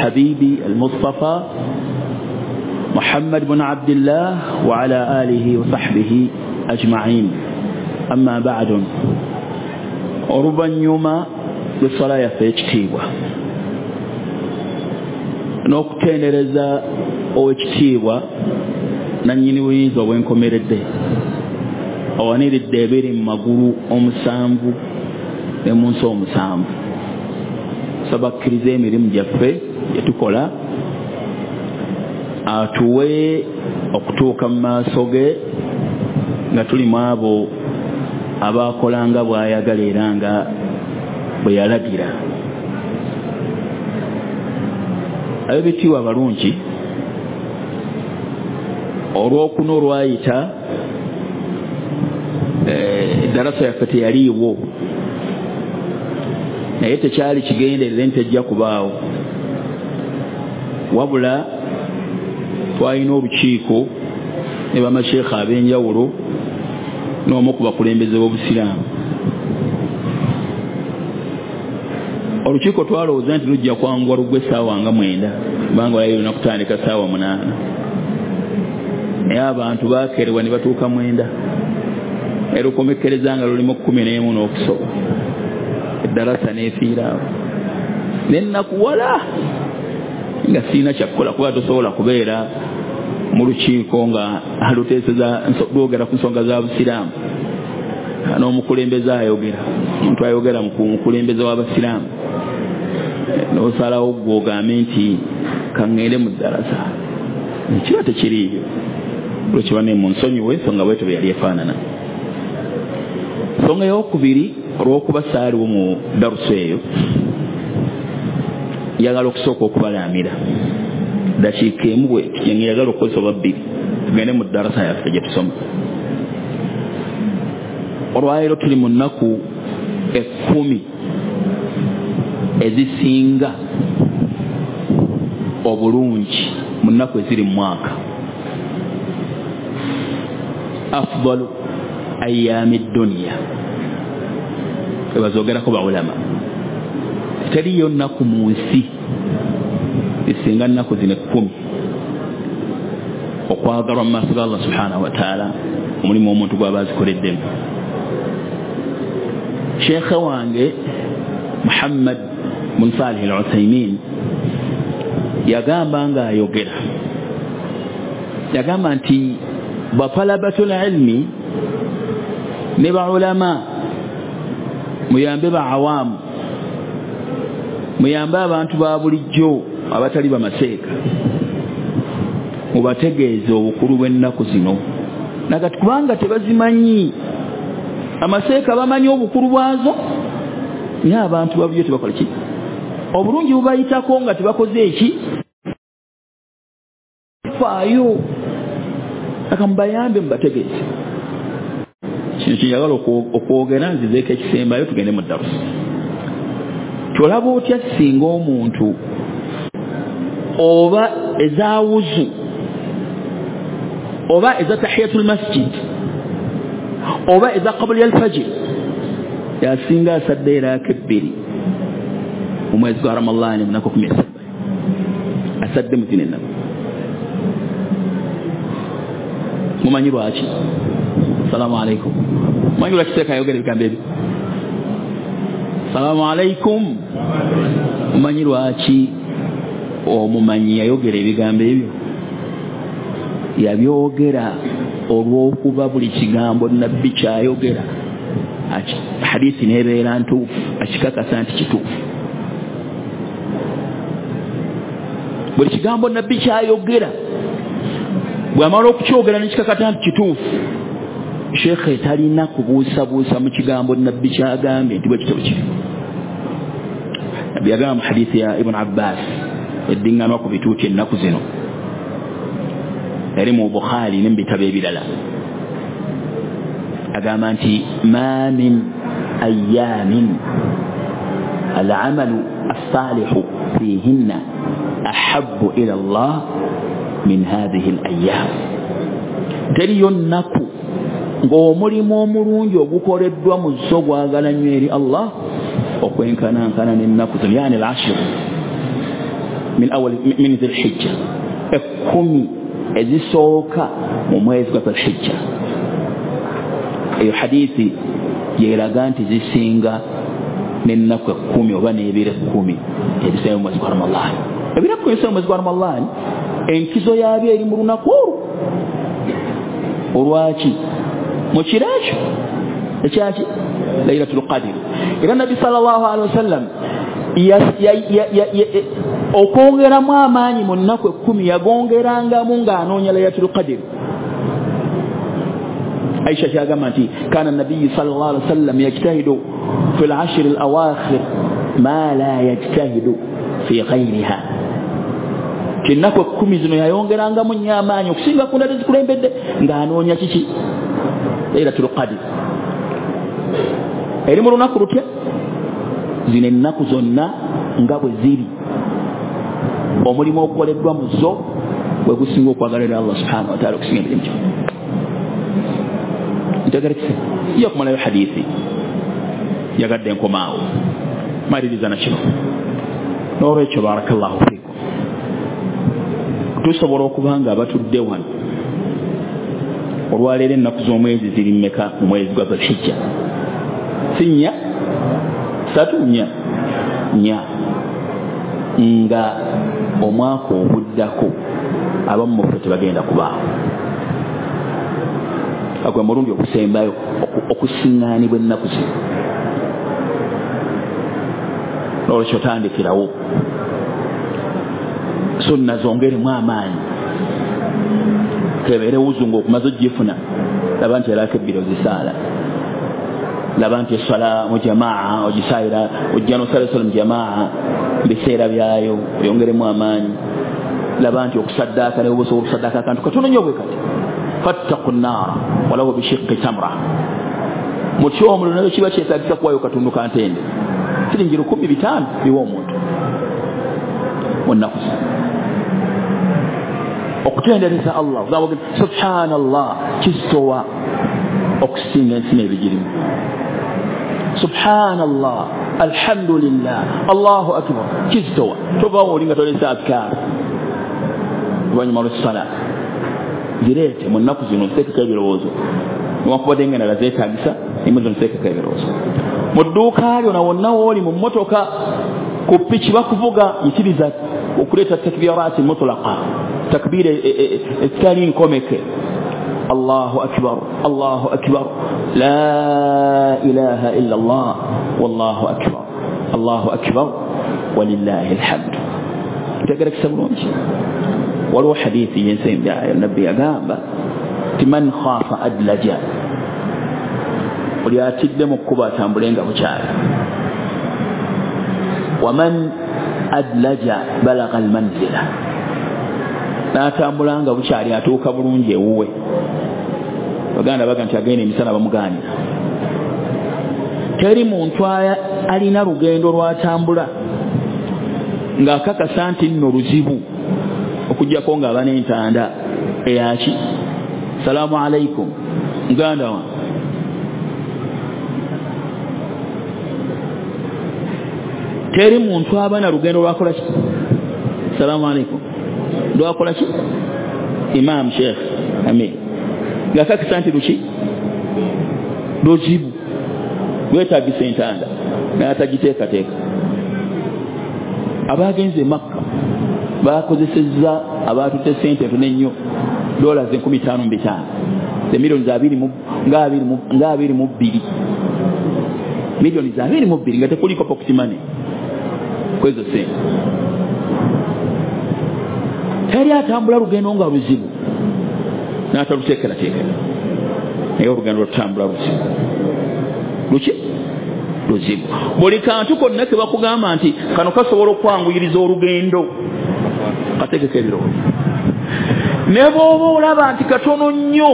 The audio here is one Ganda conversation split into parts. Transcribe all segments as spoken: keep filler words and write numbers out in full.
الحبيب المصطفى محمد بن عبد الله وعلى آله وصحبه أجمعين. أما بعد oluvannyuma lw'essala yaffe ekitiibwa n'okutendereza ow'ekitiibwa nannyini buyinza obwenkomeredde owaniridde ebiri mu magulu omusanvu ne mu nsi omusanvu, saba akkiriza emirimu gyaffe gye tukola atuwe okutuuka mu maaso ge nga tuli mu abo abaakola nga bw'ayagala era nga bwe yalagira. Ab'ebitiibwa balungi, olwokuna olwayita eddarasa yaffe teyaliiwo, naye tekyali kigenderere nti ejja kubaawo, wabula twalina olukiiko ne bamasheekha ab'enjawulo n'omu ku bakulembeze b'obusiraamu. Olukiiko twalowooza nti lujja kwanguwa luggwe essaawa nga mwenda kubanga walayirina kutandika ssaawa munaana, naye abantu baakeerebwa ne batuuka mwenda, era olukomekkereza nga lulimu kkumi n'emu n'okusoba, eddarasa n'efiiraawo. Ne nnakuwala nga sirina kyakukola kuba tosobola kubeera mu lukiiko nga aluteeseza lwogera ku nsonga za busiraamu, n'omukulembeze ayogera, omuntu ayogera mu mukulembeze w'abasiraamu, n'osalawo gwe ogambe nti kaŋŋende mu ddarasa, kiba tekiriiyo. Lwekiba ne mu nsonyiwe ensonga bwetyo bwe yali efaanana. Ensonga ey'okubiri, olw'okuba saaliwo mu darusu eyo, njagala okusooka okubalaamira dakiika emu bweti gye njagala okukozesa oba bbiri tugende mu ddarasa yaffe gye tusoma. Olwaleero tuli mu nnaku ekkumi ezisinga obulungi mu nnaku eziri mu mwaka. Afdalu ayyaami dduniya kwe bazoogerako bawulama. Teriyo nnaku mu nsi esinga nnaku zino ekkumi okwagalwa mu maaso ga Allah subhanahu wa ta'ala, omulimu omuntu gw'aba azikoleddemu. Sheekhe wange Muhammad bin Salih al-Uthaymin yagamba ng'ayogera, yagamba nti batalabatul ilmi ne baulama muyambe ba awamu, muyambe abantu ba bulijjo abatali bamaseeka, mubategeeze obukulu bw'ennaku zino nagati kubanga tebazimanyi. Amaseeka bamanyi obukulu bwazo, naye abantu babujjo tebakola ki? Obulungi bubayitako nga tebakoze eki? Faayo aka mubayambe mubategeeze. Kino kinjagala okwogera nzizeeko ekisembayo tugende mu darusu. Tolaba otya singa omuntu oba ezawuzu oba eza tahiyatul masjid oba eza qabla al-fajr yasinga asadde eraka ebbiri mu mwezi gwa Ramadhaani mu nnaku kumi na ssaba asadde mu zino ennaku. Mumanyi lwaki? Salaamu alaikum. Mumanyi lwaki teeka ayogera ebigambo ebyo? Salaamu alaikum. Mumanyi lwaki omumanyi yayogera ebigambo ebyo? Yabyogera olw'okuba buli kigambo nabbi kyayogera hadiisi neebeera ntuufu, akikakasa nti kituufu. Buli kigambo nabbi kyayogera bw'amala okukyogera nekikakata nti kituufu, sheekhe talina kubuusabuusa mu kigambo nabbi kyagambye nti bwe kitabo kiri. Nabbi yagamba mu hadiisi ya Ibn Abbas eddiŋŋanwa ku bituuti ennaku zino, eri mu Bukhari ne mu bitabo ebirala, agamba nti ma min ayyamin al-amalu as-salihu fihinna ahabbu ila Allah min hadhihi al-ayyam. Teriyo nnaku ng'omulimu omulungi ogukoleddwa mu zo gwagala nnyo eri Allah okwenkanankana n'ennaku zino, yani al-ashir min awal min dhil-hijja ekumi ezisooka mu mwezi gwa dhil-hijja. Eyo hadithi yeraga nti zisinga n'ennaku ekkumi oba n'ebiro ekkumi ebisemba mu mwezi gwa Ramadhan. Ebiro ekkumi ebisemba mu mwezi gwa Ramadhan enkizo yaabyo eri mu lunaku olwo. Olwaki? Mu kiro ekyo ekyaki Laylatul Qadr. Era Nabbi sallallahu alaihi wasallam okwongeramu amaanyi mu nnaku ekkumi yagongerangamu ng'anoonya Laylatul Qadr. Aisha kyagamba nti kana nabiyyu sallallahu alaihi wasallam yajtahidu fi al-ashr al-awakhir ma la yajtahidu fi ghayriha. Kinako ekkumi zino yayongerangamu nnyo amaanyi okusinga ku ndala ezikulembedde ng'anoonya kiki Laylatul Qadr. Eri mu lunaku lutya zino ennaku zonna nga bwe ziri omulimu ogukoleddwa mu zo bwe gusinga okwagalira Allah subhanahu wa ta'ala okusinga emirimu gyo. Ntegerekese yo kumalayo hadithi yagadde enkomaawo maliriza na kino n'olwekyo barakallahu fiikum tusobola okuba nga abatudde wano olwaleero ennaku z'omwezi ziri mmeka mu mwezi gwa Dhul-Hijja? Si nnya satu nnya nnya nga omwaka oguddako abamu mu ffe tebagenda kubaawo. Agwe mulundi okusembayo okusiŋŋaanibwa ennaku zino. Olwekyo tandikirawo sunna zongeremu amaanyi kebeere wuzungu okumaze ogifuna. Laba nti erako ebbiro zisaala, laba nti essala mu jamaa ogisaayira ojja n'osala essala mu jamaa biseera byayo oyongeremu amaanyi. Laba nti okusaddaaka ne obusobola okusaddaaka akantu katono nnyo bwe kati fattaqu nnaara walaw bishiqqi tamra. Mutyo omuliro nayo kiba kyetaagisa kuwayo katundu ka ntende siringi lukumi bitaano biwa omuntu mu nnaku zino okutendereza Allah ogamba subhanallah kistowa okusinga ensi n'ebigirimu. Subhanallah alhamdulillah Allahu akbar kistowa tovaawo olinga tolesa adkaar oluvannyuma lw'essala. Zireete mu nnaku zino nteekeko ebirowoozo newankubadde nga endala zeetaagisa emu zino nteekeko ebirowoozo. Mu dduuka lyo na wonna wooli mu mmotoka ku ppiki bakuvuga yitiriza okuleeta takbiraati mutlaqa takbiira etali nkomeke. Allahu akbar Allahu akbar la ilaha illa Allah wallahu akbar Allahu akbar walillahi alhamd. Ntegerekesa bulungi. Waliwo hadithi yensembayo nabbi yagamba ti man khafa adlaja oli atidde mu kkuba atambulenga bukyali waman adlaja balagha almanzila n'atambulanga bukyali atuuka bulungi ewuwe. Baganda baga nti agenda emisana bamugaanira. Teri muntu alina lugendo lwatambula ng'akakasa nti nno luzibu okujjako ng'aba n'entanda eyaki salaamu alaikum muganda wa teri muntu aba na lugendo lwakola ki salaamu alaikum lwakola ki imam sheikh amin ng'akakasa nti luki luzibu lwetaagisa entanda n'atagiteekateeka. Abagenze Makka bakozesezza abaatutte ssente ntono ennyo dola enkumi ttaano mu bitaano ze milioni za abiri mu nga abiri mu bbiri milioni za abiri mu bbiri nga tekuliko pocket money kwezo ssente. Teri atambula lugendo nga luzibu n'ataluteekerateekera naye olugendo lwatambula luzibu luki luzibu. Buli kantu konna ke bakugamba nti kano kasobola okwanguyiriza olugendo kategeka ebirowoozo ne bw'oba olaba nti katono nnyo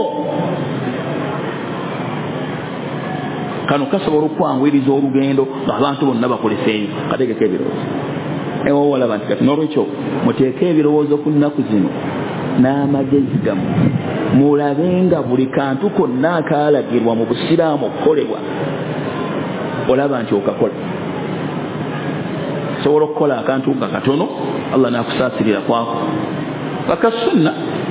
kano kasobola okwanguyiriza olugendo ng'abantu bonna bakoleseeyo kategeka ebirowoozo ne bw'oba olaba nti katono. Olwekyo muteeke ebirowoozo ku nnaku zino n'amagezi gamu mulabe nga buli kantu konna akaalagirwa mu busiraamu okukolebwa olaba nti okakola. osobola okukola akantu nga katono Allah n'akusaasirira kwako paka sunna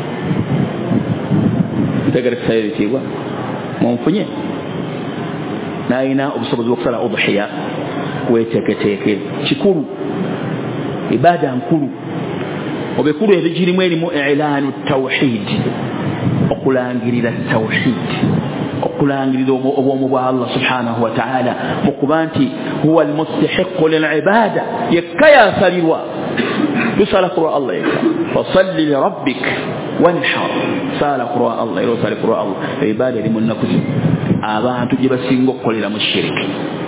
ntegere kusayira ekitiibwa munfunye n'alina obusobozi bw'okusala udhiya weeteeketeeke kikulu ibaada nkulu obekulu ebigirimu erimu ilaanu tawhid okulangirira tawhid okulangirira obwomu bwa Allah subhanahu wa ta'ala mukuba nti huwa almustahiqu lilibada yekka yasalirwa tusala kurwa Allah yekka fasalli lirabbik wanhar sala kurwa Allah ero sala kurwa Allah ibada erimu nakuzi abantu gye basinga okukolera mu shiriki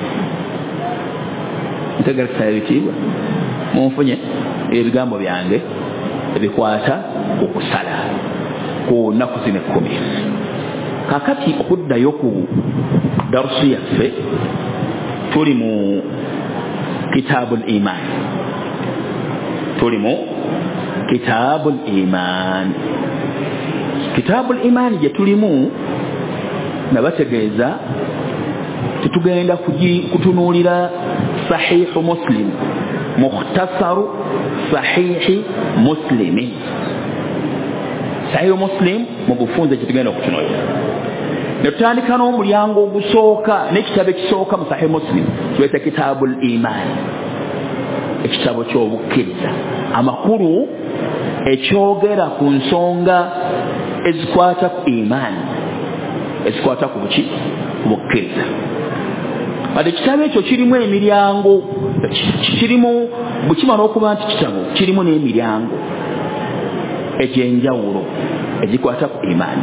ntegera kusayibwa munfunye ebigambo byange ebikwata okusala ku nnaku zino ekkumi kakati okuddayo ku darusu yaffe tuli mu kitabul iman tuli mu kitabul iman kitabul iman gye tulimu nabategeeza titugenda kutunuulira sahihu muslim mukhtasaru sahihi muslimi sahihu muslim mu bufunze kitugenda okutunuulira netutandika n'omulyango ogusooka n'ekitabo ekisooka mu sahihu muslim kiweta kitabul iman ekitabo ky'obukkiriza amakulu ekyogera ku nsonga ezikwata ku iman ezikwata ku buki bukkiriza ate ekitabo ekyo kirimu emiryango kirimu bukimala okuba nti kitabo kirimu n'emiryango egy'enjawulo egikwata ku iman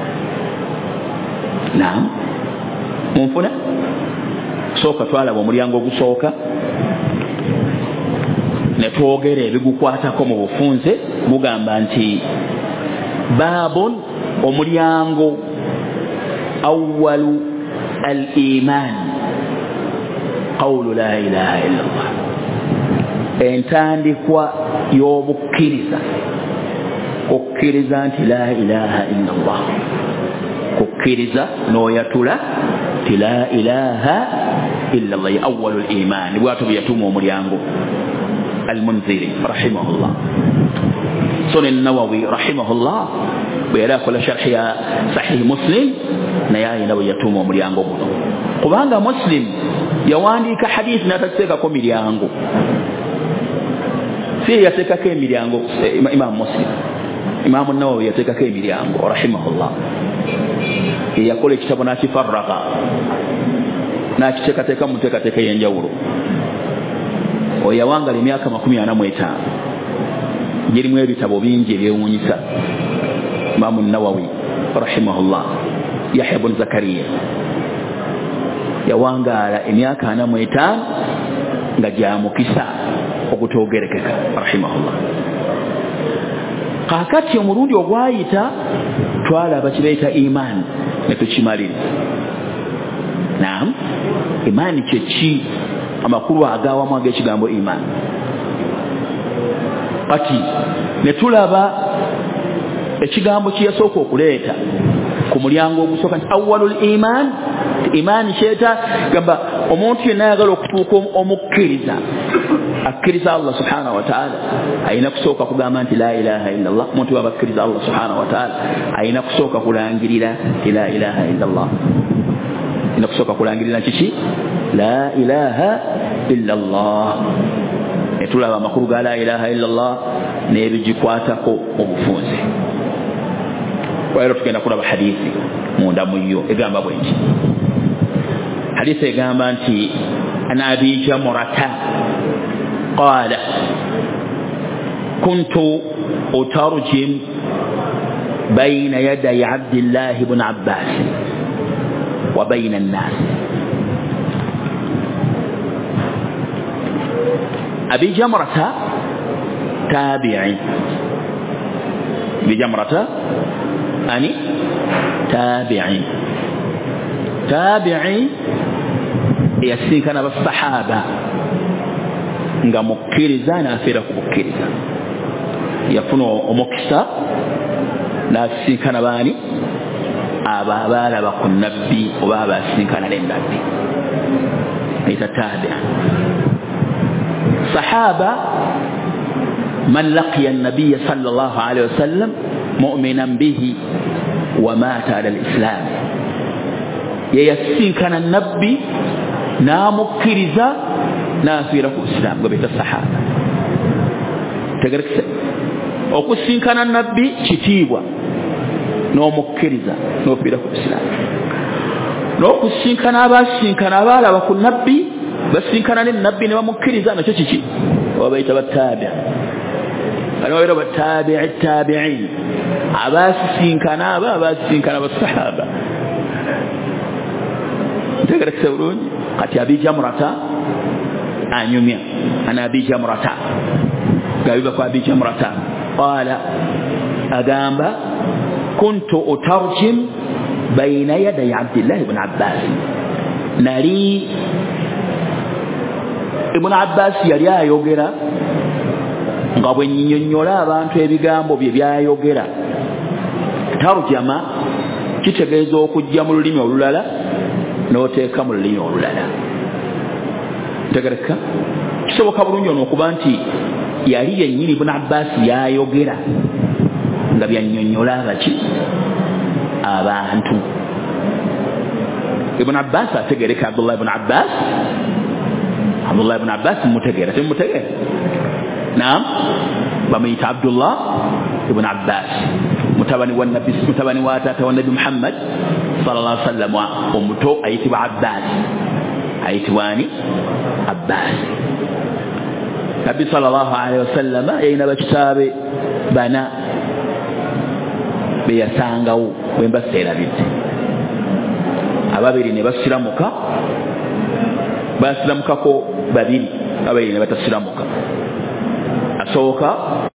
naam munfuna kusooka twalaba omulyango ogusooka ne twogera ebigukwatako mu bufunze bugamba nti baabun omulyango awwalu al-iman qawlu la ilaha illa Allah entandikwa y'obukkiriza kukkiriza nti la ilaha illa Allah kukkiriza n'oyatula ti la ilaha illa Allah ya awwalu al-iman bwatu byatuma omulyango al-Munziri rahimahullah Sunan Nawawi rahimahullah bwera kola sharh ya sahih Muslim naye nawe yatuma omulyango guno kubanga Muslim yawandiika hadith n'atateekako miryango si yateekako emiryango Imam Muslim Imam Nawawi yateekako emiryango rahimahullah yakola ekitabo n'akifarraqa n'akiteekateeka mu nteekateeka y'enjawulo oyawangala emyaka makumi ana mu etaano girimu ebitabo bingi ebyewuunyisa Imam Nawawi rahimahullah Yahya ibn Zakariya yawangala emyaka ana mu etaano nga gyamukisa okutoogerekeka rahimahullah kakati omulundi ogwayita twalaba kireeta iman netukimaliriza naam imani kyeki amakulu agawamu ag'ekigambo iman kati netulaba ekigambo kiyasooka okuleeta ku mulyango ogusooka nti awwalul iman imani kyeta gamba omuntu yenna ayagala okutuuka omukkiriza akkiriza Allah subhanahu wa ta'ala ayina kusooka kugamba nti la ilaha illa Allah omuntu baba akkiriza Allah subhanahu wa ta'ala ayina kusooka kulangirira nti la ilaha illa Allah ayina kusooka kulangirira kiki la ilaha illa Allah netulaba amakulu ga la ilaha illa Allah n'ebigikwatako obufunze wayero tugenda kulaba hadithi munda muyo egamba bwenti hadithi egamba nti ana abi jamurata qala kuntu utarjim bayna yaday abdillah ibn abbas wa bayna an-nas abi jamurata tabi'i abi jamurata ani tabi'i tabi'i yasinkana basahaba nga mukkiriza n'afiira ku bukkiriza yafuna omukisa n'asinkana baani abo abaalaba ku nabbi oba abasinkana n'ennabbi ayita tabi'a sahaba man laqiya an-nabiy sallallahu alayhi wasallam mu'minan bihi wa mata ala al-islam yasinkana nabbi namukiriza nafiira ku islam gobeta sahaba tegerekse okusinkana nabbi kitiibwa n'omukiriza n'ofiira ku islam n'okusinkana abasinkana abaalaba ku nabbi basinkana ne nabbi ne bamukiriza nakyo kiki obaita batabi'a aliwaira batabi'i tabi'in abasinkana aba abasinkana basahaba tegerekse bulungi kati abi jamrata anyumya ana abi jamrata gabiba kwa abi jamrata qala agamba kuntu utarjim bayna yaday abdullah ibn abbas nali ibn abbas yali ayogera nga bwe nnyonnyola abantu ebigambo bye byayogera tarjama kitegeeza okujja mu lulimi olulala n'oteeka mu lulimi olulala tegereka kisoboka bulungi ono okuba nti yali yennyini ibn abbas yayogera nga byannyonnyola abaki abantu ibn abbas ategereka abdullah ibn abbas abdullah ibn abbas mutegeera temutegeera naam bamuyita abdullah ibn abbas mutabani wa nabi mutabani wa tata wa nabi muhammad sallallahu alaihi wasallam omuto ayitibwa abbas ayitibwani abbas nabi sallallahu alaihi wasallam yayina bakitabe bana beyasangawo bwembaseerabidde ababiri ne basiramuka basiramukako babiri ababiri ne batasiramuka asooka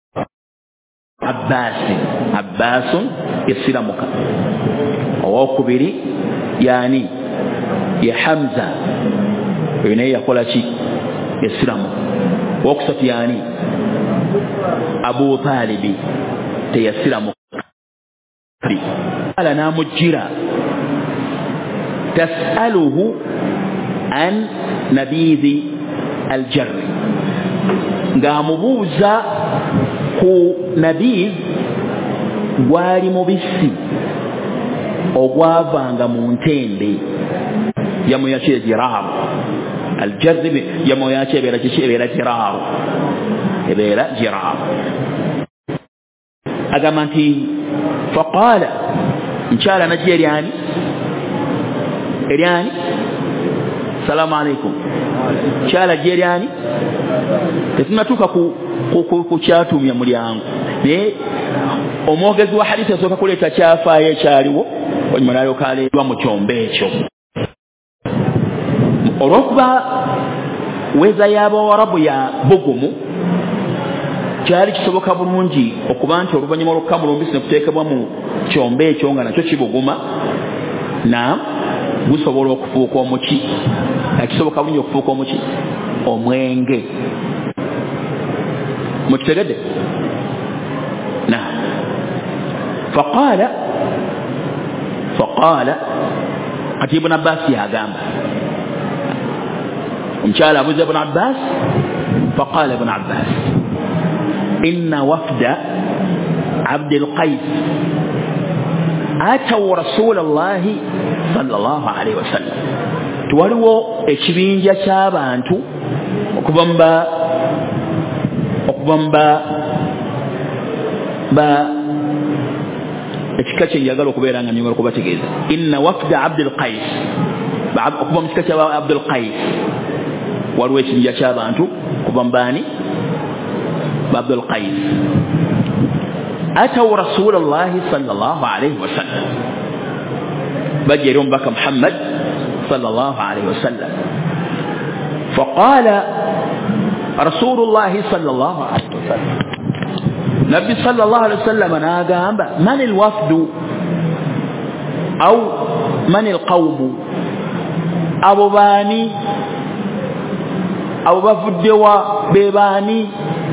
abbasi abbasun yasiramuka owokubiri yani ya hamza oyo naye yakola ki yasiramuka owokusatu yani abu talibi teyasiramuka ala namujira tasaluhu an nabidhi aljarri ng'amubuuza ku nabidh gwali mubisi ogwavanga mu ntende yamu yakye jiraru aljarri yamu yakye ebeera kiki ebeera jiraru ebeera jiraru agamba nti faqala nkyala najja eryani eryani salamu alaikum kyala jja eryani tetunatuuka ku, ku, ku, ku kyatumya mulyango naye omwogezi wa hadisi asooka kuleeta kyafaayo ekyaliwo olunyuma nalyoka aleetwa mu kyombo ekyo olw'okuba weza y'abawarabu ya bugumu kyali kisoboka bulungi okuba nti oluvannyuma olw'okukamula omubisi ne kuteekebwa mu kyombo ekyo nga nakyo kibuguma na gusobola okufuuka omuki kisoboka bulungi okufuuka omuki omwenge mukitegedde na faqala faqala ati ibn abbas yagamba omukyala abuuza ibn abbas faqala ibn abbas inna wafda abd alqais ataw rasulallahi sallallahu alaihi wasallam tuwaliwo ekibinja ky'abantu okubamba okubamba ba ekika kye njagala okubeera nga nyongera okubategeeza inna wafda abd alqais okuva mu kika kya abd alqais waliwo ekibinja ky'abantu okubambaani عبد القيس أتوا رسول الله صلى الله عليه وسلم بجرون بك محمد صلى الله عليه وسلم فقال رسول الله صلى الله عليه وسلم نبي صلى الله عليه وسلم ناقام من الوفد أو من القوم أبو باني أو بفدوا بباني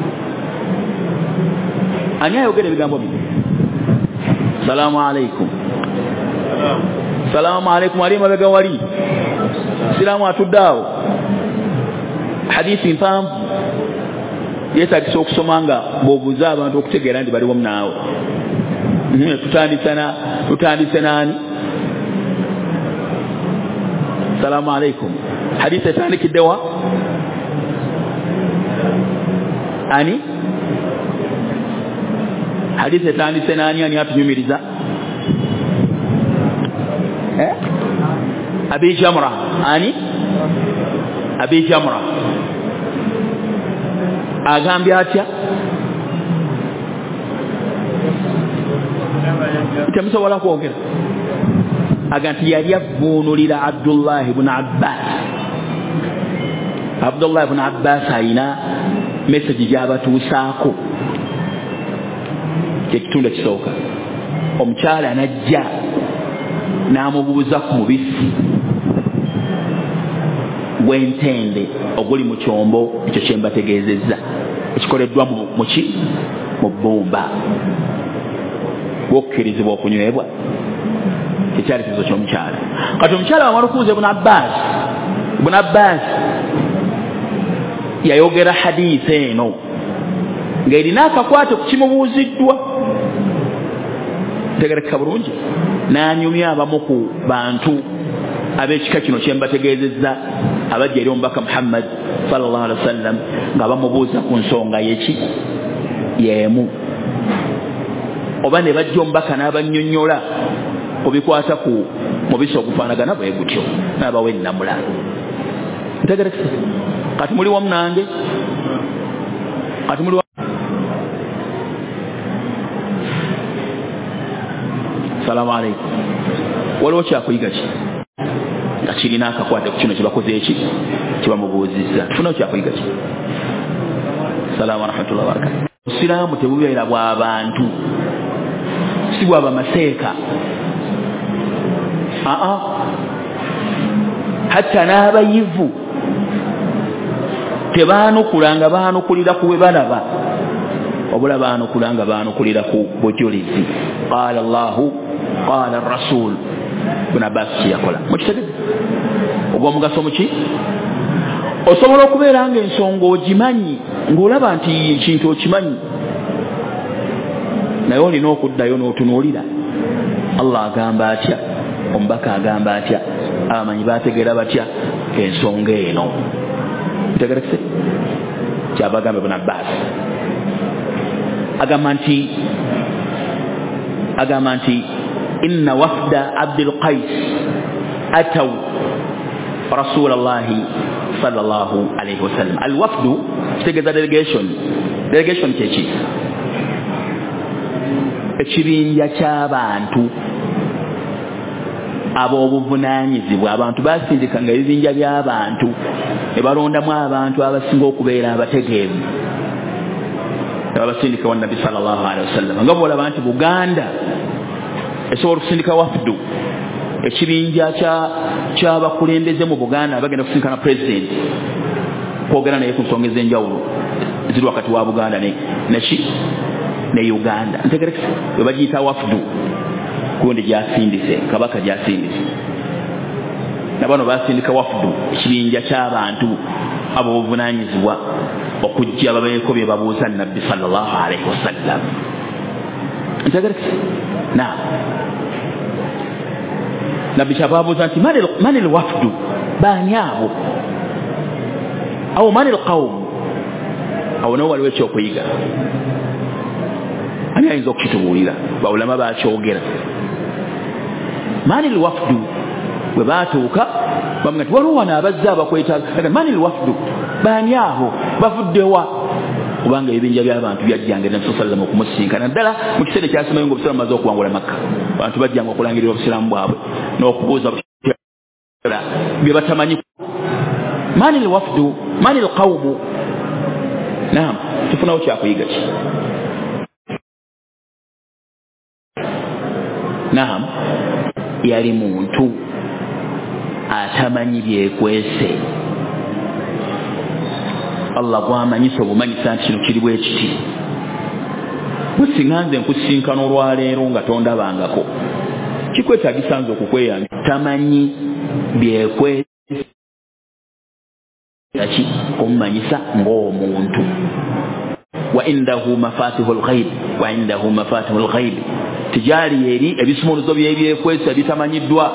ani ayogera ebigambo bino salaamu alaikum salaamu alaikum ali mabega wali siraamu atudde awo hadisi mpanvu yeetagisa okusoma nga bw'obuuza abantu okutegeera nti baliwo munaawe. tutandise tutandise naani? Salaamu alaikum. Hadisi etandikidde wa? Ani? Hadisi etandise naani? Ani atunyumiriza? Eh? Abi Jamra. Ani? Abi Jamra. Agambye atya? Temusobola kwogera. Aganti yali avvuunulira Abdullah ibn Abbas. Abdullah ibn Abbas ayina message gy'abatuusaako. Kyekitundu ekisooka. Omukyala najja n'amubuuza ku mubisi gw'entende oguli mu kyombo ekyo kye mbategeezezza ekikoleddwa mu ki? Mu bbumba. Gw'okkirizibwa okunywebwa. Ekyali kizo ky'omukyala. Kati omukyala wamala okubuuza Ibn Abbas. Ibn Abbas yayogera hadiisi eno ng'erina akakwate ku kimubuuziddwa. Tegerekeka bulungi. N'anyumya abamu ku bantu ab'ekika kino kye mbategeezezza abajja eri omubaka Muhammad sallallahu alaihi wasallam nga bamubuuza ku nsonga y'eki y'emu. Oba ne bajja omubaka n'abannyonnyola obikwata ku mubisi ogufaanagana bwe gutyo n'abawa ennamula. Ntegerekese. Kati muli wamu nange? Kati muli wamu? Salaamu alaikum. Waliwo kyakuyiga ki nga kirina akakwate ku kino kye bakoze eki kye bamubuuzizza? Tufuna kyakuyiga ki? Salaamu rahmatullahi wa barakatuh. Obusiraamu tebubeera bw'abantu, si bw'abamaseeka. Aa, hatta n'abayivu tebaanukula nga baanukulira ku bwe balaba, obula baanukula nga baanukulira ku bujulizi. Qaala Allahu qaala Rasul. Ibn Abbas yakola mukitegeze ogw'omugaso muki? Osobola okubeera ng'ensonga ogimanyi ng'olaba nti ekintu okimanyi, naye olina okuddayo n'otunuulira Allah agamba atya, omubaka agamba atya, abamanyi baategeera batya ensonga eno. Ntegerekese kyaba agamba Ibn Abbas. Agamba nti agamba nti inna wafda Abdul Qais ataw Rasulallahi sallallahu alayhi wasallam. Al wafdu kitegeeza delegation. Delegation kyeki? Ekibinja ky'abantu ab'obuvunaanyizibwa. Abantu baasindikanga ebibinja by'abantu ne balondamu abantu abasinga okubeera abategeevu, ne babasindika wa Nabbi sallallahu alayhi wasallam. Nga bw'olaba nti Buganda esobola okusindika wafdu, ekibinja ky'abakulembeze mu Buganda bagenda kusindika na president kwogera naye ku nsonga ez'enjawulo ziri wakati wa Buganda ne neki ne Uganda. Ntegerekese bwe bagiyita wafdu kundi gyasindise, kabaka gyasindise. Nabano basindika wafdu, ekibinja ky'abantu ab'obuvunaanyizibwa okujja babeeko bye babuuza Nabbi sallallahu alayhi wasallam. Ntegerekese na Nabbi kyababuuza nti manil wafdu, baani abo? Awo manil qawm? Awo nawo waliwo ekyokuyiga. Ani ayinza okukitubuulira? Bawulama bakyogera. Manil wafdu bwe baatuuka bamuga nti waliwo wano abazze abakwetaaga. Manil wafdu, baani abo? Bavuddewa? Kubanga ebibinja by'abantu byajjanga Nabi sallallahu alayhi wasallam okumusinkana ddala mu kiseera kyasimayo ng'obusiraamu bumaze okuwangula Makka. Abantu bajjanga okulangirira obusiraamu bwabwe n'okubuuza bye batamanyi. Manil wafdu, manil qawmu? Naam, tufunawo kyakuyiga ki? Naam, yali muntu atamanyi byekwese. Allah gwamanyisa obumanyisa nti kino kiri bwe kiti. Musinga nze nkusinkana olwaleero nga tondabangako, kikwetaagisa nze okukweyambisa. Tamanyi byekwese aki kumanyisa ng'omuntu. Wa indahu mafatihul ghaib wa indahu mafatihul ghaib tijali eri ebisumuluzo byebyekwesa bitamanyiddwa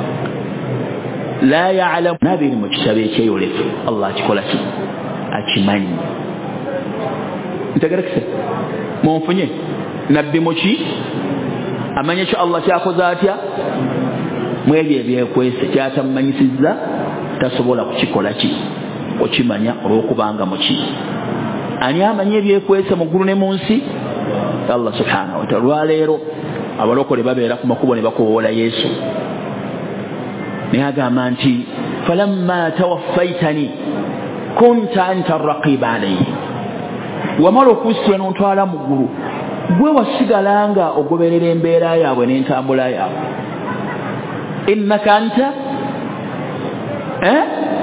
la ya'lamu nabiri mu kitabu ekyeyolefu Allah akikola ki akimanyi. Ntegerekese munfunye nabbi muki amanye kyo Allah kyakoze atya mu ebyo ebyekwesa kyatamanyisizza tasobola kukikola ki okimanya olw'okubanga muki ani amanye ebyekwesa mu ggulu ne mu nsi Allah subhanahu wa ta'ala. Leero abalokole babeera ku makubo ne bakowoola Yesu naye agamba nti falamma tawaffaitani kunta anta arraqiba alayhi wamala okusitula n'ontwala mu ggulu gwe wasigalanga ogoberera embeera yaabwe n'entambula yaabwe. innaka anta eh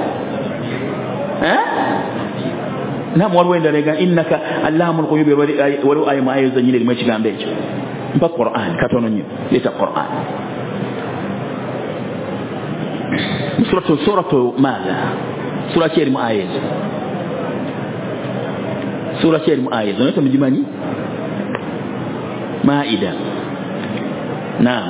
eh nam waliwo endala ega innaka allamul ghuyubi waliwo ayo mu ayo zanyine erimu ekigambo ekyo mpa Qur'an katono nnyo leeta Qur'an suratu suratu maala sura ki erimu ayo ezo sura ki erimu ayo ezo naye temugimanyi Maida. Naam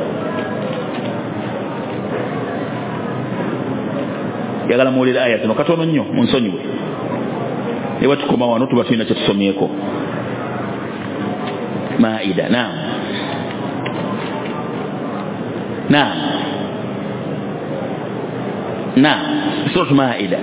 yagala muwulire aya zino katono nnyo munsonyiwe ewa tukoma wano tuba tulina kye tusomyeko. Maida. Naam naam naam suratu Maida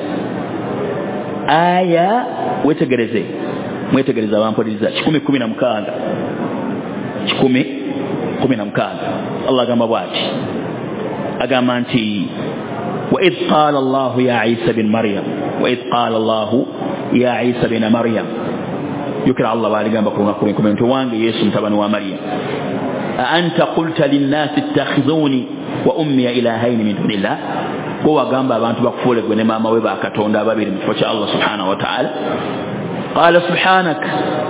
aya wetegereze mwetegereza abampuliriza kikumi kumi na mukaaga kikumi kumi na mukaaga Allah agamba bw'ati agamba nti وإذ قال الله يا عيسى بن مريم وإذ قال الله يا عيسى بن مريم يكرع الله بالي جنب كرونا كرونا كم ينتوان يسوع متبن ومريم أأنت قلت للناس اتخذوني وأمي إلهين من دون الله هو جنب أنت بقفولك ونما ما وبا كتون دابا بيرم فشاء الله سبحانه وتعالى قال سبحانك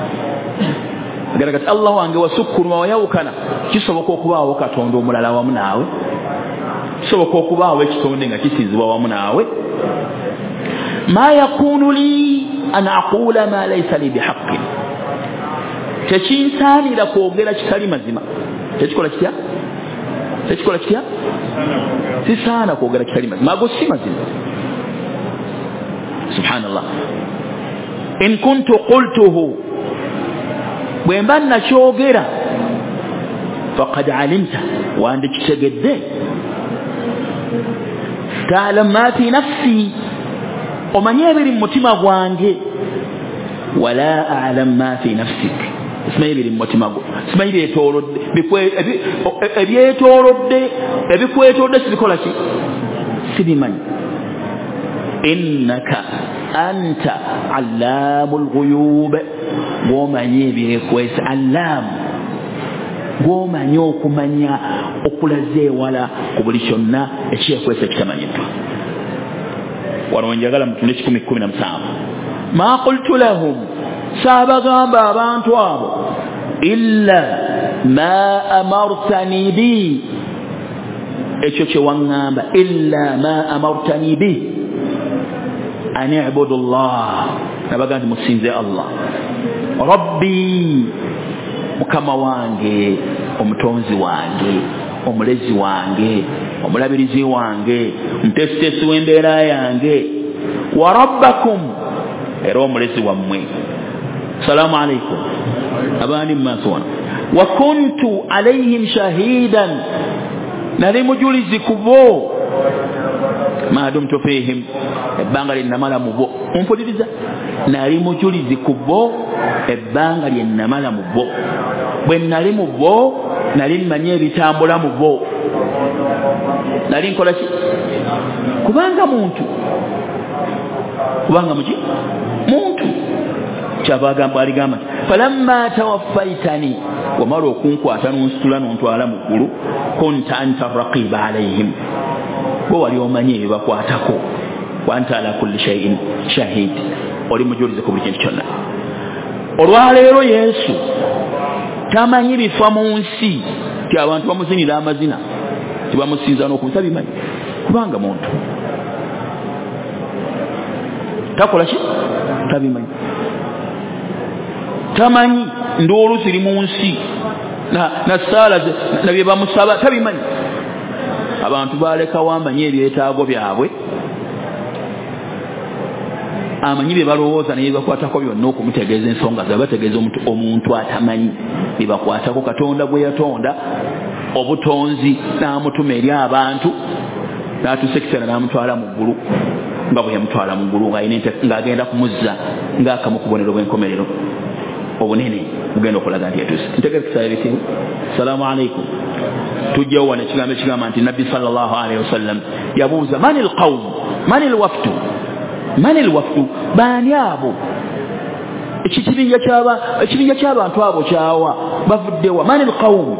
قالت الله عنك وسكر ما ويوكنا كيسوا وكوكوا وكتون دوم لا لا ومناوي soboka okubaawo ekitonde nga kisizibwa wamu naawe. ma yakunu li an aqula ma laysa li bihaqqin tekinsaanira kwogera kitali mazima. tekikola kitya tekikola kitya sisaana kwogera kitali mazima ago si mazima. subhanallah. in kuntu qultuhu bwe mba nakyogera faqad alimta wandikitegedde تعلم ما في نفسي ومن يبري متما gwange ولا أعلم ما في نفسك اسمعي بيري متما اسمعي بيتورد بكوي بيتورد بكويتورد سبيكولا شيء سبيمان إنك أنت علام الغيوب ومن يبري كويس علام gwomanyi okumanya okulaze wala kubuli kyonna ekyekwesa kitamanyiddwa. wano njagala mutunde kikumi kumi na musanvu. ma qultu lahum saabagamba abantu abo illa ma amartani bi ekyo kye waŋŋamba illa ma amartani bi an i'budu Allah nabaga nti musinze Allah rabbi mukama wange omutonzi wange omulezi wange omulabirizi wange mutesitesi w'embeera yange wa rabbakum era omulezi wammwe. salaamu alaikum abaani mumaaso wano. wa kuntu alayhim shahidan nali mujulizi ku bo ma dumtu fihim ebbanga lye namala mu bo. ompuliriza nali mujulizi ku bo ebbanga lye namala mu bo. bwe nali mu bo nali mmanyi ebitambula mu bo. nali nkola ki kubanga muntu kubanga muki muntu kyabagamba aligamba nti falamma tawaffaitani wamala okunkwata nonsitula nontwala mu ggulu kunta anta raqiba alayhim bo wali omanyi ebibakwatako wa anta ala kulli shay'in shahid oli mujulize ku buli kintu kyonna. olwaleero Yesu tamanyi bifa mu nsi ti abantu bamuzinira amazina tibamusinza n'okubusa bimanyi kubanga muntu. takola ki tabimanyi tamanyi ndoolu ziri mu nsi na na sala na bye bamusaba tabimanyi abantu balekawo amanyi ebyetaago byabwe amanyi bye balowooza naye bakwatako byonna okumutegeeza ensonga ze bategeeza omuntu omuntu atamanyi bye bakwatako Katonda gwe yatonda obutonzi n'amutuma eri abantu n'atusekitana n'amutwala mu ggulu nga bwe yamutwala mu ggulu ng'agenda kumuzza ng'akamu ku bubonero bw'enkomerero obunene bugenda okulaga nti yatuuse ntegerekisa ebitiibwa salaamu alaikum tujjawo wano ekigambo ekigamba nti nabbi sallallahu alaihi wasallam yabuuza mani lqawm mani lwafdu mani lwafdu baani abo ekibinja kyaba ekibinja ky'abantu abo kyawa bavuddewa mani lqawm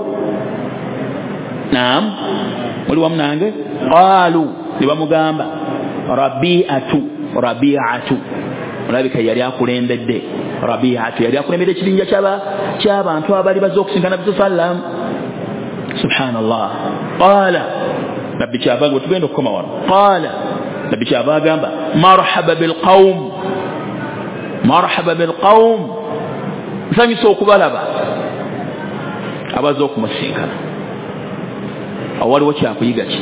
naam muli wamu nange qaalu ne bamugamba rabi'atu rabi'atu olabika yali akulembedde rabi'atu yali akulembedde ekibinja ky'abantu abali bazze okusinkana nabbi sallam subhanallah qaala nabbi kyava nga tugenda okukoma wano qaala nabbi kyava agamba marhaba bilqawm marhaba bilqawm nsanyusa okubalaba abazze okumusinkana awaliwo kyakuyiga ki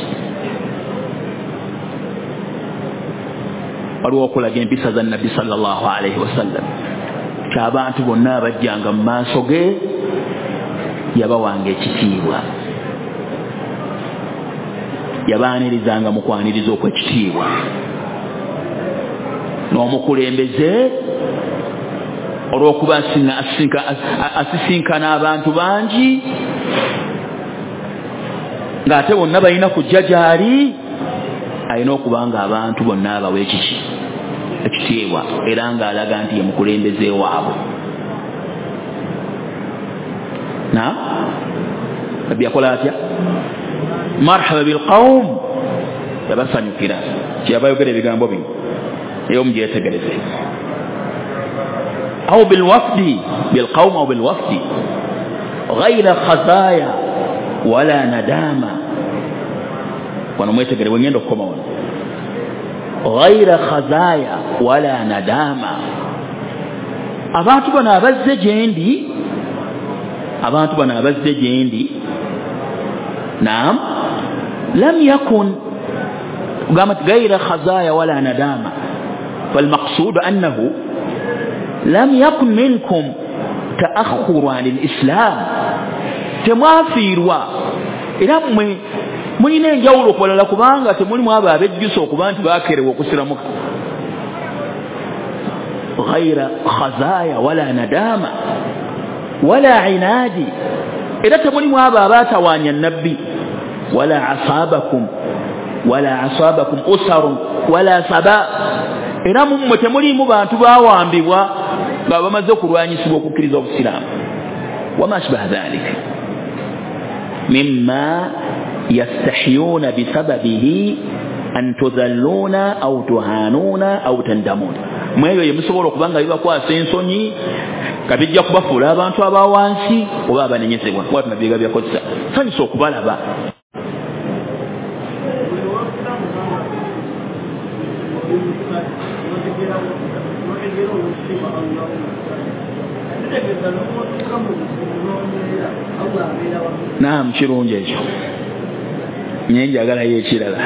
waliwo okulaga empisa za nabbi sallallahu alaihi wasallam ky'abantu bonna abajjanga mu maaso ge yabawanga ekitiibwa yabaanirizanga mu kwaniriza okw'ekitiibwa n'omukulembeze olw'okuba asisinkana abantu bangi ng'ate bonna balina kujja gy'ali alina okuba nga abantu bonna abawa ekiki ekitiibwa era ng'alaga nti ye mukulembeze waabwe na nabbi yakola atya marhaba bilqawm yabasanyukira kyeyabayogera ebigambo bino naye omugyetegereze aw bilwafdi bilqawm aw bilwafdi ghayra khazaya wala nadama wano mwetegere bwengenda okukoma wano ghayra khazaya wala nadama abantu bano abazze gyendi abantu bano abazze gyendi naam lam yakun قامت غير خزايا ولا ندامة فالمقصود أنه لم يكن منكم تأخر عن الإسلام تمافيروا إذا mulina enjawulo okulala kubanga temulimu abo abejjusa okuba nti baakerewa okusiramuka ghayra khazaya wala nadama wala inadi era temulimu abo abaatawaanya nabbi wala asabakum wala asabakum usarun wala saba era mummwe temulimu bantu baawambibwa nga bamaze okulwanyisibwa okukkiriza obusiraamu wama ashbaha dhalika mimma يستحيون بسببه أن تذلون أو تهانون أو تندمون mweyo yemusobola okubanga bibakwasa ensonyi kabijja kubafuula abantu abawansi oba abanenyezebwa watu nabiga byakozesa sanyusa okubalaba naam kirungi ekyo nye njagalayo ekirala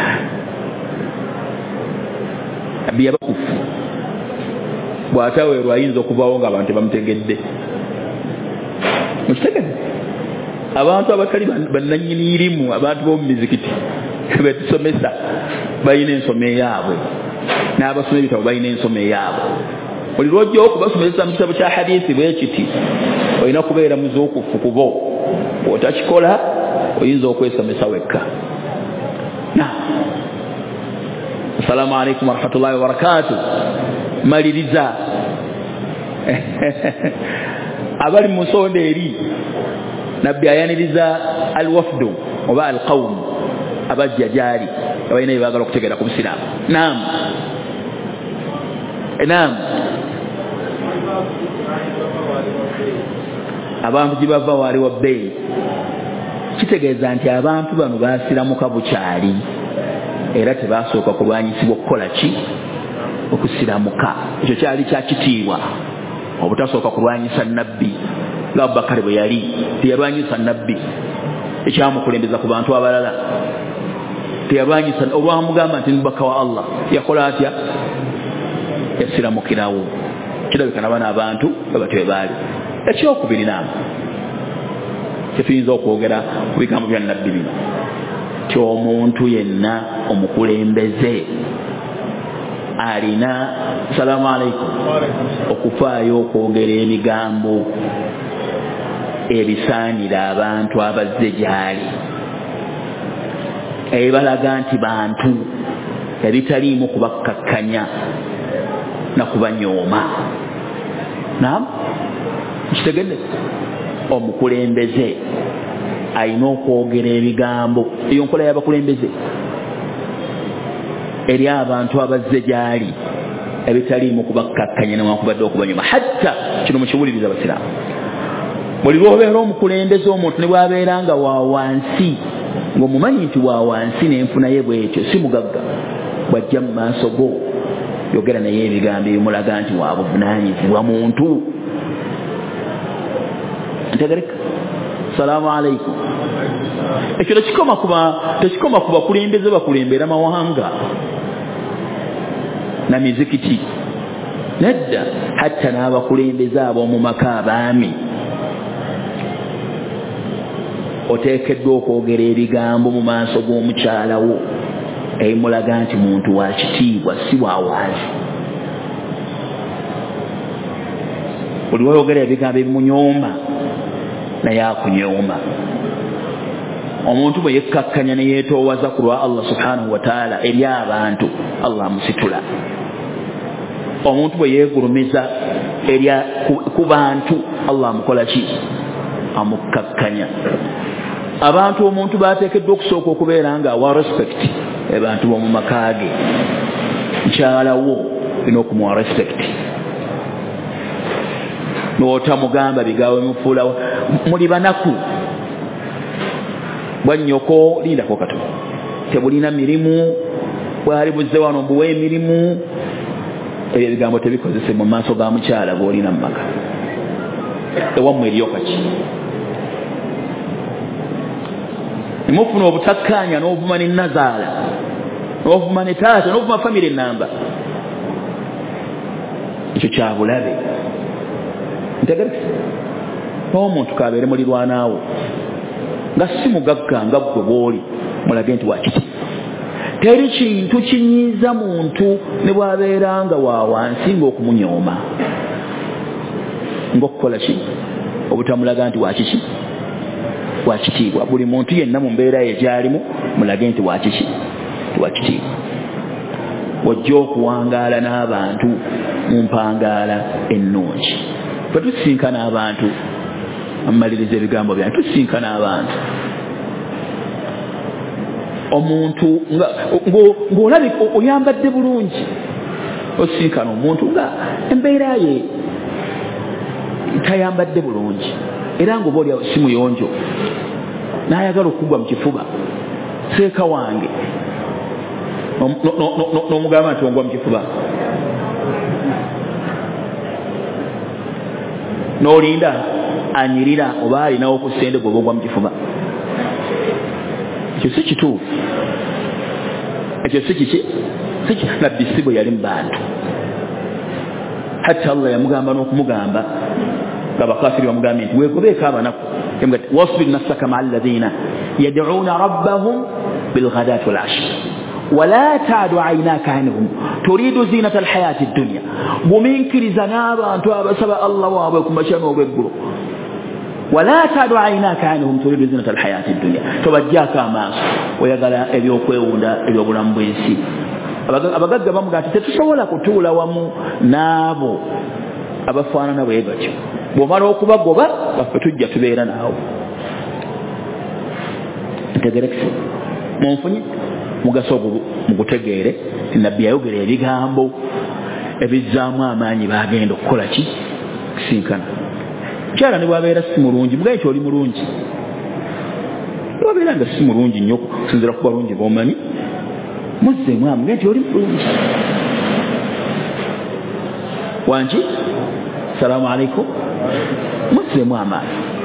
abbi yabakufu bw'ataweerwa ayinza okuvaawo ng'abantu tebamutegedde mukitegedde abantu abatali bannannyini irimu abantu b'omu mizikiti betusomesa balina ensoma eyaabwe n'abasoma ebitabo balina ensoma eyaabwe buli lwojja okubasomesa mu kitabo kya hadiisi bwe kiti olina kubeera muzuukufu kubo bw'otakikola oyinza okwesomesa wekka. Assalamu alaikum warahmatullahi wabarakatuh. Maliriza abali mu nsonda eri nabbi ayaniriza alwafdu oba alqawm abajja gyali abalina ebyebagala okutegera ku busiraamu. Naam naam abantu gye bava waali wa bbeeyi kitegeeza nti abantu bano baasiramuka bukyali era tebasooka kulwanyisibwa okukola ki okusiramuka ekyo kyali kya kitiibwa obutasooka kulwanyisa nabbi nga Abubakar bwe yali teyalwanyisa nabbi ekyamukulembeza ku bantu abalala teyalwanyisa olwamugamba nti mubaka wa Allah yakola atya yasiramukirawo kirabika nabana abantu babatyo bwe baali ekyokubiri naamu kyetuyinza okwogera ku bigambo bya nabbi bino ti omuntu yenna omukulembeze alina salaamu alaikum okufaayo okwogera ebigambo ebisaanira abantu abazze gyali ebalaga nti bantu ebitaliimu kubakkakkanya na kubanyooma. Naam, kitegedde omukulembeze alina okwogera ebigambo eyo nkola y'abakulembeze eri abantu abazze gyali ebitaliimu kubakkakkanya newankubadde okubanyooma. Hatta kino mukiwuliriza abasiraamu, buli lw'obeera omukulembeze omuntu ne bw'abeera nga wa wansi ng'omumanyi nti wa wansi n'enfuna ye bw'etyo si mugagga, bw'ajja mu maaso go yogera naye ebigambo ebimulaga nti wa buvunaanyizibwa muntu. Ntegereka salaamu alaikum. Ekyo tekikoma kuba tekikoma ku bakulembeze bakulembera mawanga na mizikiti nedda, hatta n'abakulembeze ab'omu maka abaami oteekeddwa okwogera ebigambo mu maaso g'omukyalawo ebimulaga nti muntu wa kitiibwa si wa waazi. buli wayogera ebigambo ebimunyooma naye akunyooma. Omuntu bwe yekkakkanya ne yeetoowaza ku lwa Allah subhanahu wa ta'ala eri abantu, Allah amusitula. Omuntu bwe yeegulumiza eri ku bantu, Allah amukola ki? Amukkakkanya. Abantu omuntu baateekeddwa okusooka okubeera nga awa respect abantu b'omu maka ge. Mukyalawo olina okumuwa respect. N'otamugamba bigawe mufuula muli banaku bwannyoko lindako katono tebulina mirimu bwali buzze wano mbuwa emirimu. Ebyo ebigambo tebikozesebwa mu maaso ga mukyala gw'olina mu maka. Ewammwe eriyo kaki? Nemufuna obutakkaanya n'ovuma ne nazaala n'ovuma ne taata n'ovuma famire ennamba. Ekyo kya bulabe. Ntegereka n'omuntu kabeere mulirwanaawo nga si mugagga nga ggwe bw'oli mulage nti wakiti. Teri kintu kinyiiza muntu ne bw'abeera nga wa wansi ng'okumunyooma, ng'okukola ki? Obutamulaga nti wakiki? Wakitiibwa. Buli muntu yenna mu mbeera ye gy'alimu mulage nti wakiki? Wakitiibwa. Wajja okuwangaala n'abantu mu mpangaala ennungi. Bwe tusinkana abantu, amaliriza ebigambo byange, tusinkana abantu omuntu ng'olabika oyambadde bulungi, osinkana omuntu nga embeera ye tayambadde bulungi era ng'oba oli si muyonjo n'ayagala okugwa mu kifuba, seeka wange n'omugamba nti ongwa mu kifuba, n'olinda anyirira oba alinawo ku ssende gwe ogwa mu kifuba. Ekyo si kituufu. Ekyo si kiki? Si kiki. Nabbi si bwe yali mu bantu. Hatta Allah yamugamba n'okumugamba ng'abakafiri bamugambye nti weegobeeko abanaku, wasbir nafsaka ma'a alladhina yad'uuna rabbahum bilghadaati wal ashi wala ta'du 'aynaaka 'anhum turiidu ziinata alhayaati ad-dunya. Gumiikiriza n'abantu abasaba Allah waabwe ku makya n'obweggulo. ولا تعد عيناك عنهم تريد زينة الحياة الدنيا. تبجاك ماس ويقال ebyokwewunda ebyobulamu bw'ensi. Abagagga bamugamba nti tetusobola kutuula wamu n'abo abafaanana bwe batyo. Bw'omala okubagoba baffe tujja tubeera naawo. Ntegerekese munfunye mugaso mu kutegeere nti nabbi yayogera ebigambo ebizzaamu amaanyi baagenda okukola ki? Kusinkana. Kyala ne bwabeera si mulungi mugaye nti oli mulungi, ne bwabeera nga si mulungi nnyo okusinziira ku balungi b'omanyi, muzzeemu amugaye nti oli mulungi. wanji salamu alaikum muzzemu amaani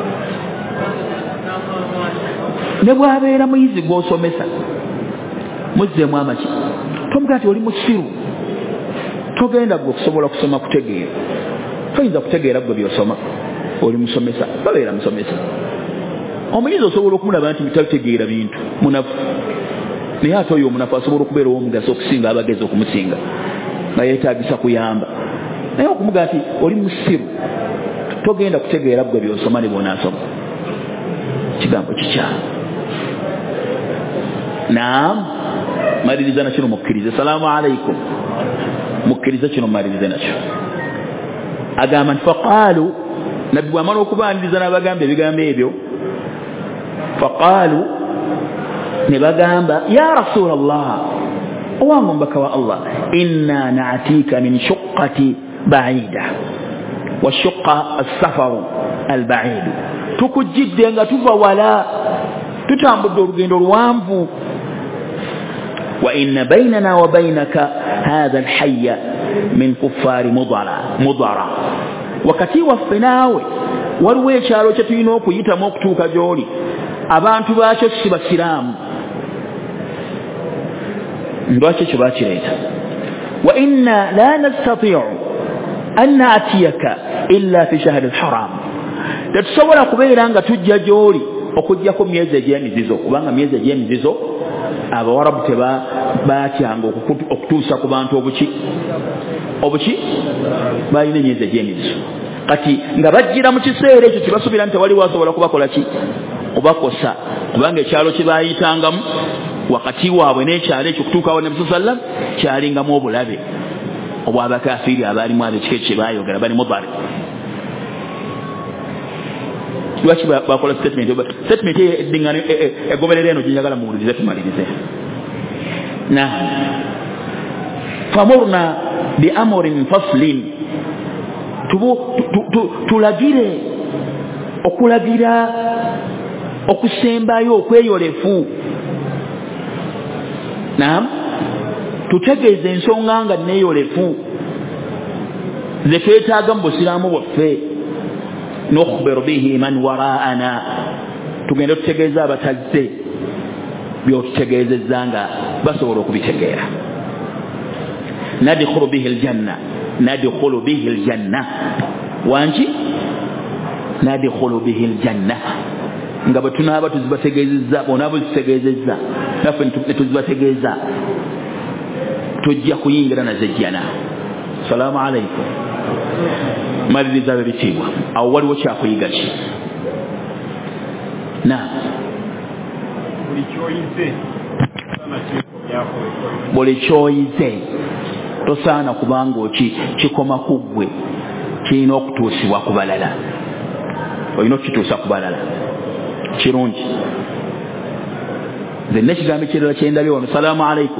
ne bwabeera muyizi gw'osomesa muzzemu amaki tomugaa ti oli musiru togenda gwe okusobola kusoma kutegeera toyinza kutegeera gwe byosoma oli musomesa babeera musomesa omuyizi osobola okumulaba nti tategeera bintu munafu naye ate oyo omunafu asobola okubeera ow'omugaso okusinga abagezi okumusinga nga yeetaagisa kuyamba naye okumugaa ti oli musiru togenda kutegeera gwe byosoma ne bwonaasoma kigambo kikyamu naam maliriza nakino mukkirize salaamu alaikum mukkirize kino malirize nakyo agamba nti faqaalu nabbi bw'amala okubaaniriza n'abagamba ebigambo ebyo faqaalu ne bagamba ya rasuula allah owange omubaka wa allah inna naatiika min shuqqati baida wa shuqqa assafaru albaidu tukujjidde nga tuva wala tutambudde olugendo luwanvu wa inna baynana wa baynaka hadha alhayya min kuffaari mudara mudara wakati waffe naawe waliwo ekyalo kye tulina okuyitamu okutuuka gy'oli abantu baakyo si basiraamu lwaki ekyo baakireeta wa inna la nastatiicu an naatiyaka illa fi shahri alharam tetusobola kubeera nga tujja gy'oli okujjako myezi egy'emizizo kubanga myezi egy'emizizo abawarabu teba batyanga okutuusa ku bantu obuki obuki balina emyezi egy'emizizo kati nga bajjira mu kiseera ekyo kibasuubira nti waliwo asobola kubakola ki kubakosa kubanga ekyalo kye baayitangamu wakati waabwe n'ekyalo ekyo kutuukawo nabi sallallahu alayhi wa sallam kyalingamu obulabe obw'abakafiiri abaalimu ab'ekika kye baayogera bali mubari lwaki bakola statement statement eddingano egoberera eno gyenjagala muwulirize tumalirize na famurna biamurin faslin tulagire okulagira okusembayo okweyolefu naam tutegeeze ensonga nga neeyolefu ze twetaaga mu busiraamu bwaffe nukhbiru bihi man waraana tugenda tutegeeza abatazze byotutegeezezza nga basobola okubitegeera nadkhulu bihi aljanna nadkhulu bihi aljanna wanki nadkhulu bihi aljanna nga bwe tunaaba tuzibategeezezza bona buzitegeezezza naffe netuzibategeeza tujja kuyingira nazejjana salaamu alaikum maliriza bebitiibwa awo waliwo kyakuyiga ki na buli kyoyize tosaana kubanga oki kikoma ku ggwe kirina okutuusibwa ku balala olina okukituusa ku balala kirungi nze nekigambo ekirala kyendabye wano salaamu alaikum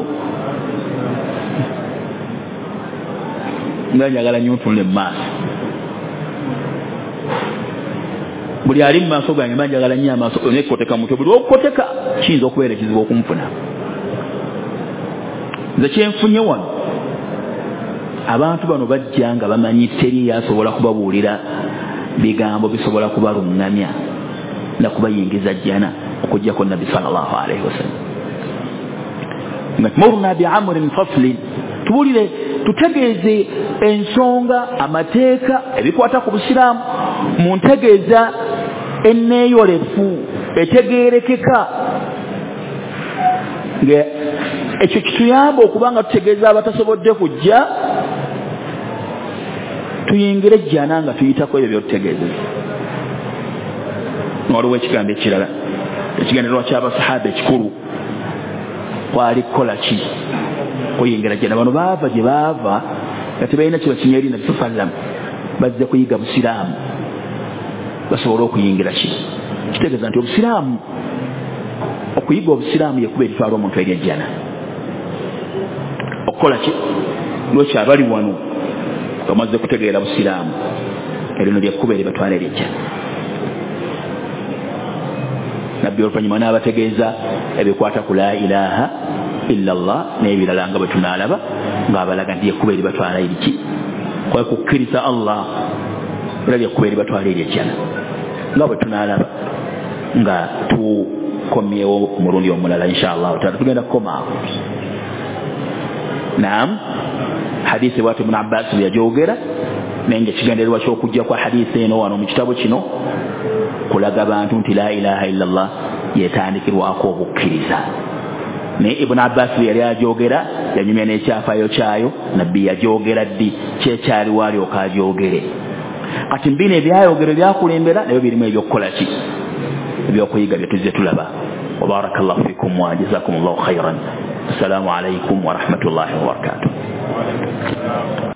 nga njagala nnyo ntunule mu maaso buli ali mu maaso gange mba njagala nnyo amaaso nekukoteka mutwe buli okukoteka kiyinza okubeera ekizibu okunfuna nze kyenfunye wano abantu bano bajja nga bamanyi teri yasobola kubabuulira bigambo bisobola kubaluŋŋamya nakubayingiza jjana okujjako nabbi sallallahu alaihi wasallam murna biamurin faslin tubuulire tutegeeze ensonga amateeka ebikwata ku busiraamu mu ntegeeza enneeyolefu etegeerekeka ekyo kituyamba okubanga tutegeeza abatasobodde kujja tuyingire jjana nga tuyitako ebyo byotutegeezeza waliwo ekigambo ekirala ekigendererwa ky'abasahaba ekikulu kwali kukola ki kuyingira jjana bano baava gye baava nga tebalina kibakinya eri nabbi sallam bazze kuyiga busiraamu basobole okuyingira ki kitegeeza nti obusiraamu okuyiga obusiraamu yekuba eritwala omuntu eri ejjana okukola ki lwekyo abali wano bamaze kutegeera busiraamu erino lyekkuba eribatwala eri ejjana nabbi oluvannyuma n'abategeeza ebikwata ku la ilaha illa allah n'ebirala nga bwe tunaalaba ng'abalaga nti yekkuba eribatwala eriki kwa kukkiriza Allah olabye kubeeri batwala eri ejjana nga bwe tunaalaba nga tukomyewo omulundi omulala inshallah taala tugenda kukomaawo. Naam, hadithi bwatu Ibn Abbas yajogera nenge kigendererwa ky'okujja kwa hadithi eno wano mu kitabo kino kulaga abantu nti la ilaha illallah yetandikirwako obukkiriza. Ne Ibn Abbas yali ajogera yanyumya n'ekyafayo kyayo nabbi yajogera ddi kyekyali wali okajogere kati mbino ebyayogero byakulembera nabyo birimu ebyokukola ki ebyokuyiga bye tuzze tulaba. Wa barakallahu fikum wa jazakumullahu khairan. Assalamu alaikum wa rahmatullahi wa barakatuh.